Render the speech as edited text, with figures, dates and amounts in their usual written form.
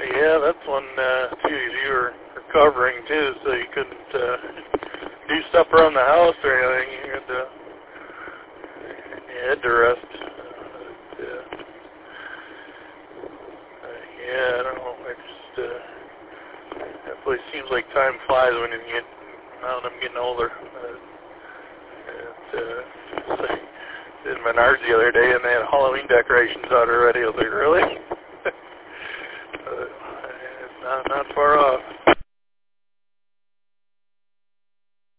Yeah, that's one, too, you were recovering, too, so you couldn't do stuff around the house or anything. You had to rest. Yeah, I don't know. Definitely seems like time flies when you get, now that I'm getting older. Did Menards the other day, and they had Halloween decorations out already. I was like, really? It's not far off.